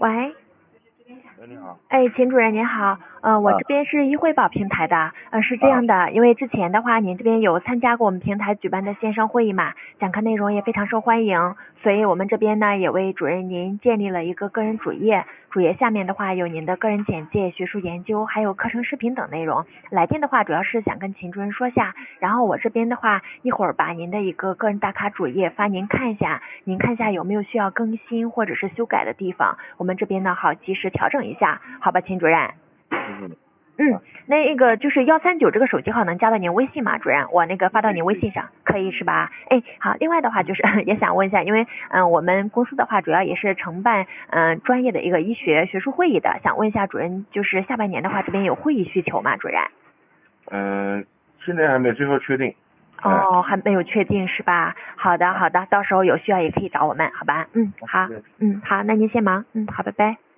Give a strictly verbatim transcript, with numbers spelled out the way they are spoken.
喂。 喂，你好。 哎，秦主任您好，呃，我这边是医惠保平台的，呃，是这样的，因为之前的话，您这边有参加过我们平台举办的线上会议嘛，讲课内容也非常受欢迎，所以我们这边呢也为主任您建立了一个个人主页，主页下面的话有您的个人简介、学术研究，还有课程视频等内容。来电的话主要是想跟秦主任说下，然后我这边的话一会儿把您的一个个人打卡主页发您看一下，您看一下有没有需要更新或者是修改的地方，我们这边呢好及时调整一下。好吧，秦主任。 嗯嗯，那个就是幺三九这个手机号能加到您微信吗，主任？我那个发到您微信上，可以是吧？哎，好，另外的话就是也想问一下，因为嗯、呃、我们公司的话主要也是承办嗯、呃、专业的一个医学学术会议的，想问一下主任，就是下半年的话这边有会议需求吗，主任？ 嗯，现在还没最后确定。 哦，还没有确定是吧？好的好的，到时候有需要也可以找我们，好吧？嗯，好，嗯好，那您先忙，嗯好，拜拜。